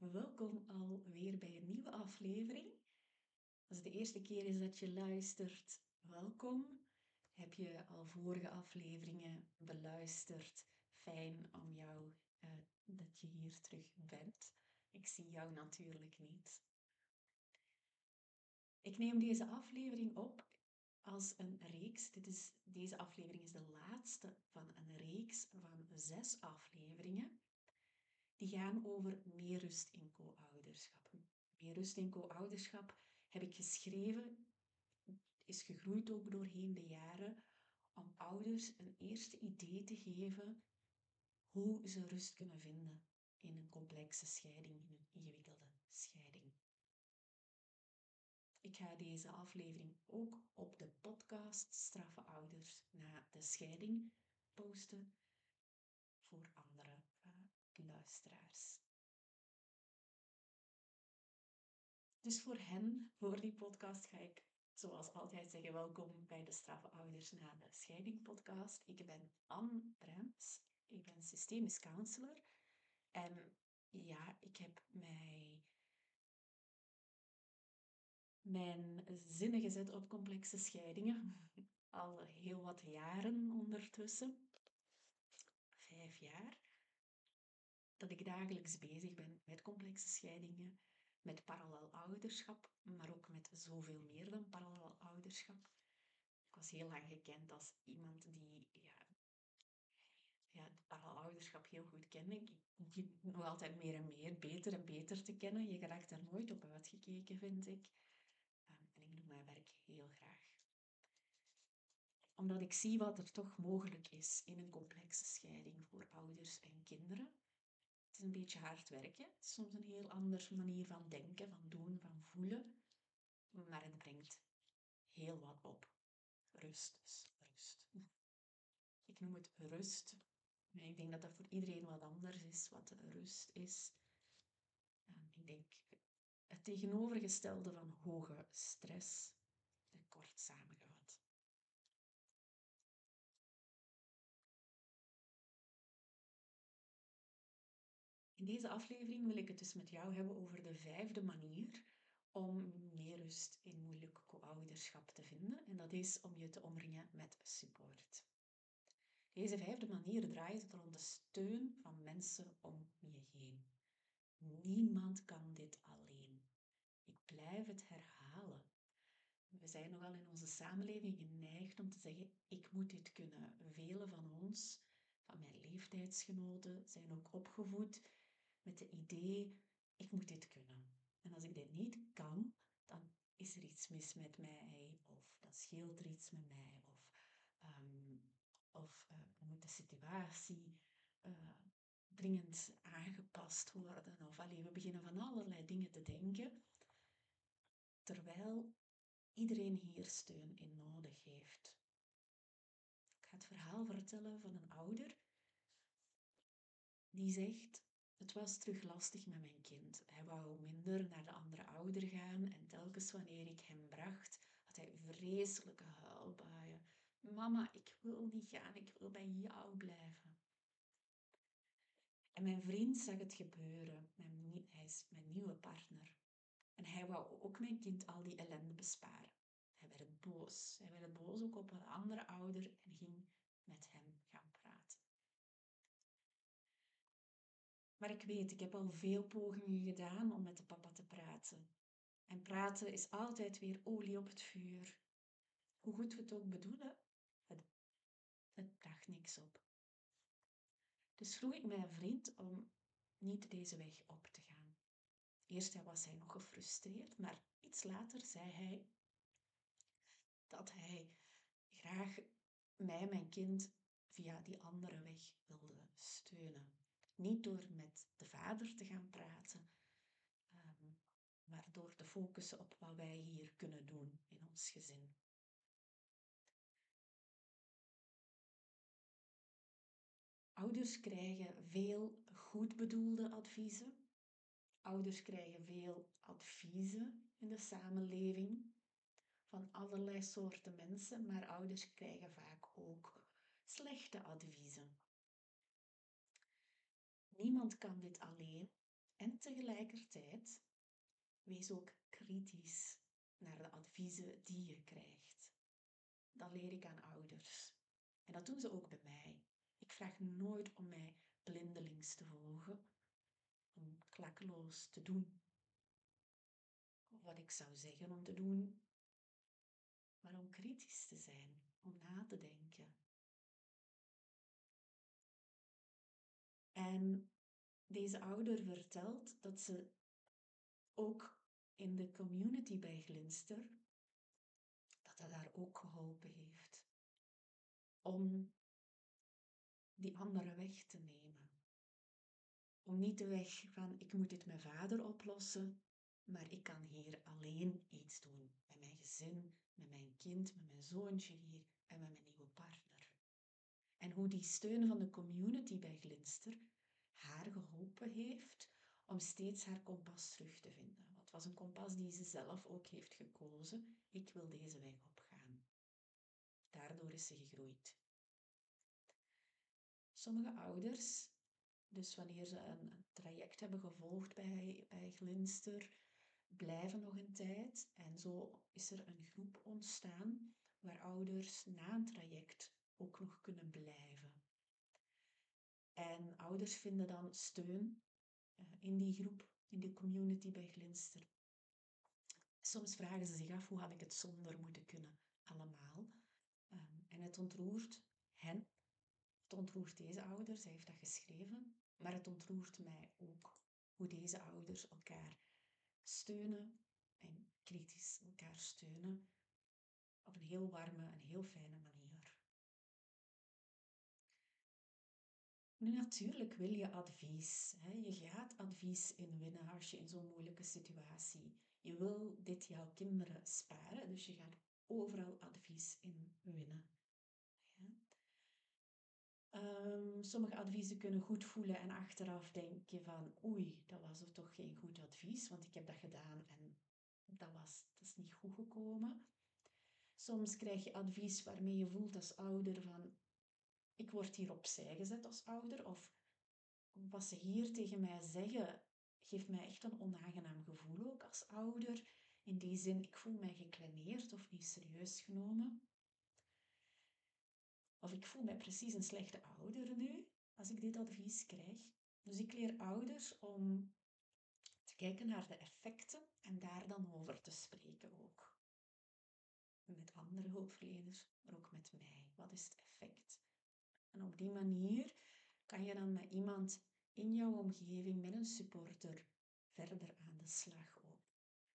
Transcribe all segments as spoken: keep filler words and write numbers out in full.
welkom alweer bij een nieuwe aflevering. Als het de eerste keer is dat je luistert, welkom. Heb je al vorige afleveringen beluisterd? Fijn om jou, uh, dat je hier terug bent. Ik zie jou natuurlijk niet. Ik neem deze aflevering op als een reeks. Dit is, deze aflevering is de laatste van een reeks van zes afleveringen. Die gaan over meer rust in co-ouderschap. Meer rust in co-ouderschap heb ik geschreven, is gegroeid ook doorheen de jaren, om ouders een eerste idee te geven hoe ze rust kunnen vinden in een complexe scheiding, in een ingewikkelde scheiding. Ik ga deze aflevering ook op de podcast Straffe Ouders na de scheiding posten voor andere uh, luisteraars. Dus voor hen, voor die podcast, ga ik zoals altijd zeggen welkom bij de Straffe Ouders na de scheiding podcast. Ik ben Anne Brems, ik ben systemisch counselor en ja, ik heb mij mijn zinnen gezet op complexe scheidingen. Al heel wat jaren ondertussen, vijf jaar, dat ik dagelijks bezig ben met complexe scheidingen, met parallel ouderschap, maar ook met zoveel meer dan parallel ouderschap. Ik was heel lang gekend als iemand die ja, ja, het parallel ouderschap heel goed kende. Ik begin nog altijd meer en meer, beter en beter te kennen. Je raakt daar nooit op uitgekeken, vind ik. Um, en ik doe mijn werk heel graag. Omdat ik zie wat er toch mogelijk is in een complexe scheiding voor ouders en kinderen. Het is een beetje hard werken. Het is soms een heel andere manier van denken, van doen, van voelen. Maar het brengt heel wat op. Rust dus, rust. Ik noem het rust. Maar ik denk dat dat voor iedereen wat anders is, wat rust is. En ik denk het tegenovergestelde van hoge stress, kort samengevat. In deze aflevering wil ik het dus met jou hebben over de vijfde manier om meer rust in moeilijk co-ouderschap te vinden. En dat is om je te omringen met support. Deze vijfde manier draait rond de steun van mensen om je heen. Niemand kan dit alleen. Ik blijf het herhalen. We zijn nogal in onze samenleving geneigd om te zeggen, ik moet dit kunnen. Velen van ons, van mijn leeftijdsgenoten, zijn ook opgevoed met het idee, ik moet dit kunnen. En als ik dit niet kan, dan is er iets mis met mij, of dan scheelt er iets met mij, of, um, of uh, dan moet de situatie uh, dringend aangepast worden. Of allee, we beginnen van allerlei dingen te denken, terwijl iedereen hier steun in nodig heeft. Ik ga het verhaal vertellen van een ouder die zegt, het was terug lastig met mijn kind. Hij wou minder naar de andere ouder gaan en telkens wanneer ik hem bracht, had hij vreselijke huilbuien. Mama, ik wil niet gaan, ik wil bij jou blijven. En mijn vriend zag het gebeuren. Mijn, hij is mijn nieuwe partner. En hij wou ook mijn kind al die ellende besparen. Hij werd boos. Hij werd boos ook op een andere ouder en ging met hem gaan praten. Maar ik weet, ik heb al veel pogingen gedaan om met de papa te praten. En praten is altijd weer olie op het vuur. Hoe goed we het ook bedoelen, het, het bracht niks op. Dus vroeg ik mijn vriend om niet deze weg op te gaan. Eerst was hij nog gefrustreerd, maar iets later zei hij dat hij graag mij, mijn kind, via die andere weg wilde steunen. Niet door met de vader te gaan praten, um, maar door te focussen op wat wij hier kunnen doen in ons gezin. Ouders krijgen veel goed bedoelde adviezen. Ouders krijgen veel adviezen in de samenleving van allerlei soorten mensen, maar ouders krijgen vaak ook slechte adviezen. Niemand kan dit alleen En tegelijkertijd, wees ook kritisch naar de adviezen die je krijgt. Dat leer ik aan ouders. En dat doen ze ook bij mij. Ik vraag nooit om mij blindelings te volgen, om klakkeloos te doen wat ik zou zeggen om te doen, maar om kritisch te zijn, om na te denken. En deze ouder vertelt dat ze ook in de community bij Glinster, dat dat haar ook geholpen heeft om die andere weg te nemen. Om niet de weg van ik moet dit met vader oplossen, maar ik kan hier alleen iets doen. Met mijn gezin, met mijn kind, met mijn zoontje hier en met mijn nieuwe partner. En hoe die steun van de community bij Glinster haar geholpen heeft om steeds haar kompas terug te vinden. Want het was een kompas die ze zelf ook heeft gekozen. Ik wil deze weg opgaan. Daardoor is ze gegroeid. Sommige ouders, dus wanneer ze een, een traject hebben gevolgd bij, bij Glinster, blijven nog een tijd. En zo is er een groep ontstaan waar ouders na een traject ook nog kunnen blijven. En ouders vinden dan steun uh, in die groep, in de community bij Glinster. Soms vragen ze zich af, hoe had ik het zonder moeten kunnen, allemaal. Um, en het ontroert hen. Het ontroert deze ouders, hij heeft dat geschreven. Maar het ontroert mij ook hoe deze ouders elkaar steunen en kritisch elkaar steunen op een heel warme en heel fijne manier. Nu natuurlijk wil je advies. Hè? Je gaat advies inwinnen als je in zo'n moeilijke situatie. Je wil dit jouw kinderen sparen, dus je gaat overal advies in winnen. Ja? Um, sommige adviezen kunnen goed voelen en achteraf denk je van oei, dat was er toch geen goed advies, want ik heb dat gedaan en dat, was, dat is niet goed gekomen. Soms krijg je advies waarmee je voelt als ouder van ik word hier opzij gezet als ouder of wat ze hier tegen mij zeggen geeft mij echt een onaangenaam gevoel ook als ouder. In die zin, ik voel mij gekleineerd of niet serieus genomen. Of ik voel mij precies een slechte ouder nu, als ik dit advies krijg. Dus ik leer ouders om te kijken naar de effecten en daar dan over te spreken ook. Met andere hulpverleners, maar ook met mij. Wat is het effect? En op die manier kan je dan met iemand in jouw omgeving, met een supporter, verder aan de slag ook.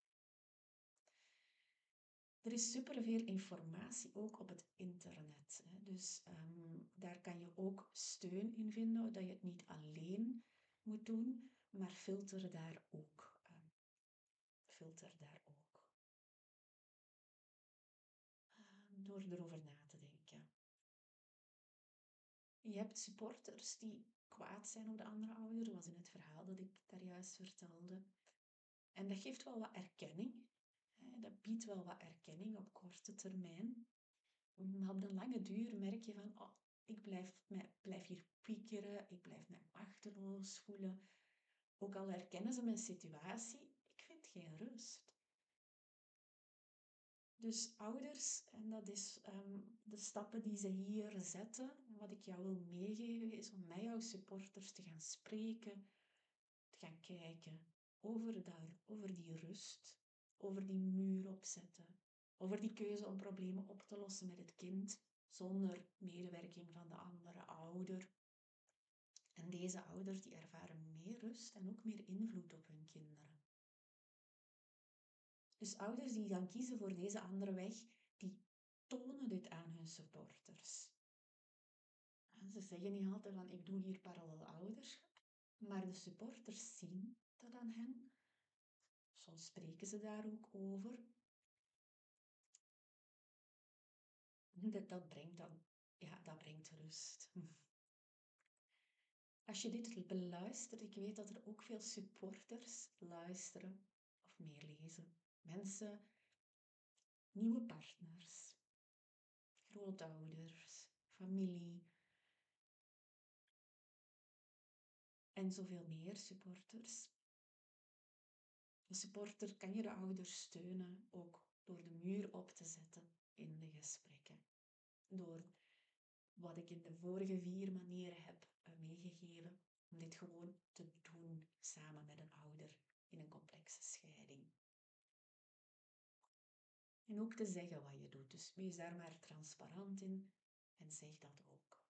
Er is superveel informatie ook op het internet. Hè. Dus um, daar kan je ook steun in vinden, dat je het niet alleen moet doen, maar filter daar ook. Um, filter daar ook. Um, door erover na te denken. Je hebt supporters die kwaad zijn op de andere ouder, zoals in het verhaal dat ik daar juist vertelde. En dat geeft wel wat erkenning. Dat biedt wel wat erkenning op korte termijn. Maar op de lange duur merk je van, oh, ik blijf, mij, blijf hier piekeren, ik blijf me machteloos voelen. Ook al herkennen ze mijn situatie, ik vind geen rust. Dus ouders, en dat is um, de stappen die ze hier zetten, wat ik jou wil meegeven, is om met jouw supporters te gaan spreken, te gaan kijken over, daar, over die rust, over die muur opzetten, over die keuze om problemen op te lossen met het kind, zonder medewerking van de andere ouder. En deze ouders die ervaren meer rust en ook meer invloed op hun kinderen. Dus ouders die dan kiezen voor deze andere weg, die tonen dit aan hun supporters. En ze zeggen niet altijd van ik doe hier parallel ouderschap, maar de supporters zien dat aan hen. Soms spreken ze daar ook over. Dat, dat brengt dan, ja, dat brengt rust. Als je dit beluistert, ik weet dat er ook veel supporters luisteren of meelezen. Mensen, nieuwe partners, grootouders, familie en zoveel meer supporters. De supporter kan je de ouders steunen, ook door de muur op te zetten in de gesprekken. Door wat ik in de vorige vier manieren heb uh, meegegeven, om dit gewoon te doen samen met een ouder in een complexe scheiding. En ook te zeggen wat je doet. Dus wees daar maar transparant in en zeg dat ook.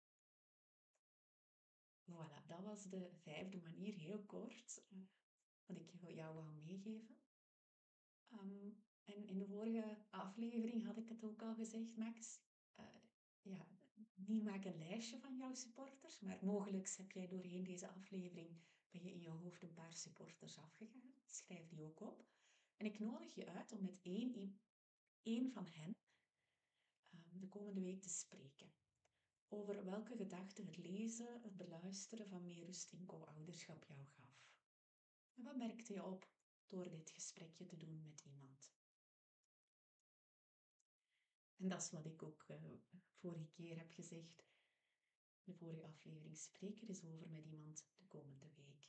Voilà, dat was de vijfde manier, heel kort, uh, wat ik jou wou meegeven. Um, en in de vorige aflevering had ik het ook al gezegd, Max. Uh, ja, niet maak een lijstje van jouw supporters, maar mogelijk heb jij doorheen deze aflevering, ben je in je hoofd een paar supporters afgegaan. Schrijf die ook op. En ik nodig je uit om met één, één van hen um, de komende week te spreken. Over welke gedachten het lezen, het beluisteren van Meer rust in co-ouderschap jou gaf. En wat merkte je op door dit gesprekje te doen met iemand? En dat is wat ik ook uh, vorige keer heb gezegd. De vorige aflevering, spreek er eens over met iemand de komende week.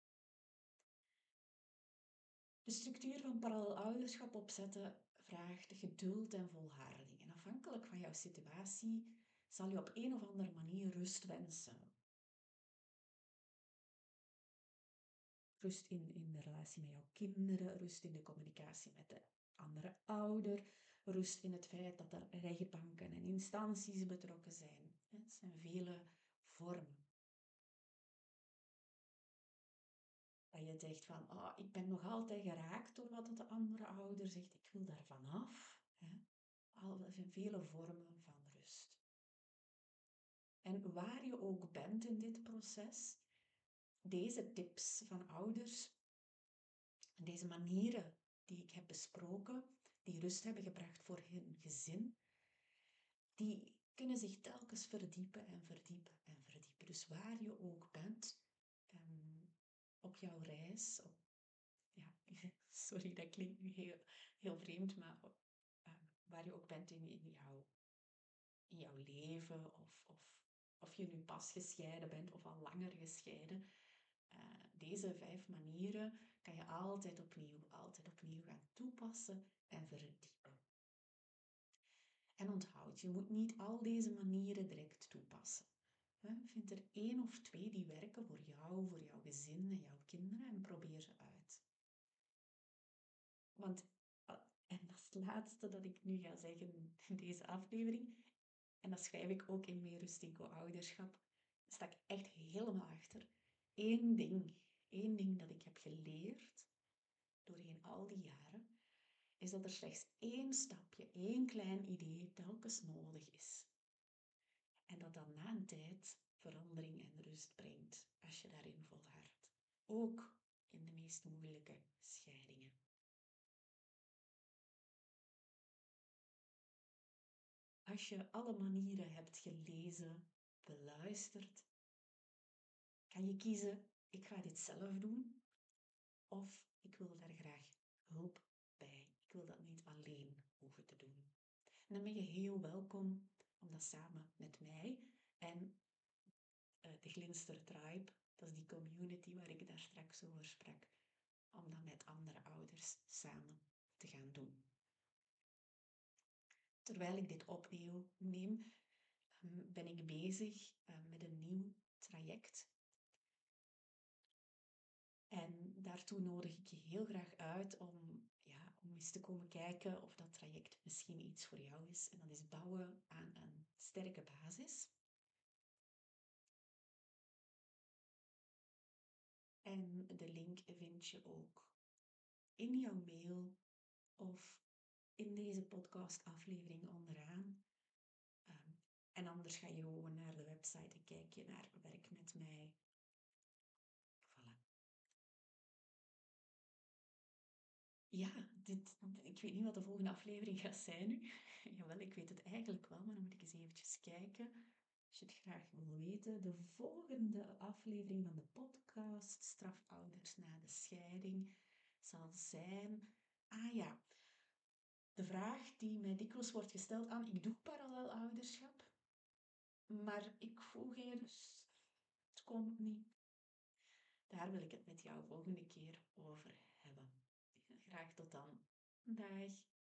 De structuur van parallel ouderschap opzetten vraagt geduld en volharding. En afhankelijk van jouw situatie zal je op een of andere manier rust wensen. Rust in, in de relatie met jouw kinderen, rust in de communicatie met de andere ouder, rust in het feit dat er rechtbanken en instanties betrokken zijn. Het zijn vele vormen. Dat je zegt van, oh, ik ben nog altijd geraakt door wat de andere ouder zegt, ik wil daar vanaf. Er zijn vele vormen van rust. En waar je ook bent in dit proces, deze tips van ouders, deze manieren die ik heb besproken, die rust hebben gebracht voor hun gezin, die kunnen zich telkens verdiepen en verdiepen en verdiepen. Dus waar je ook bent, um, op jouw reis, op, ja, sorry, dat klinkt nu heel, heel vreemd, maar op, uh, waar je ook bent in, in, jouw, in jouw leven, of, of, of je nu pas gescheiden bent of al langer gescheiden, uh, deze vijf manieren kan je altijd opnieuw, altijd opnieuw gaan toepassen en verdiepen. En onthoud, je moet niet al deze manieren direct toepassen. Vind er één of twee die werken voor jou, voor jouw gezin en jouw kinderen en probeer ze uit. Want, en dat is het laatste dat ik nu ga zeggen in deze aflevering, en dat schrijf ik ook in Meer rust in co-ouderschap, daar sta ik echt helemaal achter. Eén ding, één ding dat ik heb geleerd doorheen al die jaren, is dat er slechts één stapje, één klein idee telkens nodig is. En dat dan na een tijd verandering en rust brengt als je daarin volhardt. Ook in de meest moeilijke scheidingen. Als je alle manieren hebt gelezen, beluisterd, kan je kiezen, ik ga dit zelf doen, of ik wil daar graag hulp bij. Ik wil dat niet alleen hoeven te doen. En dan ben je heel welkom om dat samen met mij en uh, de Glinster Tribe, dat is die community waar ik daar straks over sprak, om dat met andere ouders samen te gaan doen. Terwijl ik dit opneem, neem, um, ben ik bezig uh, met een nieuw traject. En daartoe nodig ik je heel graag uit om, ja, om eens te komen kijken of dat traject misschien iets voor jou is. En dat is bouwen aan een sterke basis. En de link vind je ook in jouw mail of in deze podcastaflevering onderaan. Um, en anders ga je gewoon naar de website en kijk je naar Werk met mij. Voilà. Ja, dit, ik weet niet wat de volgende aflevering gaat zijn nu. Jawel, ik weet het eigenlijk wel, maar dan moet ik eens eventjes kijken. Als je het graag wil weten, de volgende aflevering van de podcast Strafouders na de scheiding zal zijn... Ah ja, de vraag die mij dikwijls wordt gesteld aan, ik doe parallel ouderschap, maar ik voel geen rust. Het komt niet. Daar wil ik het met jou volgende keer over hebben. Graag tot dan. Dag.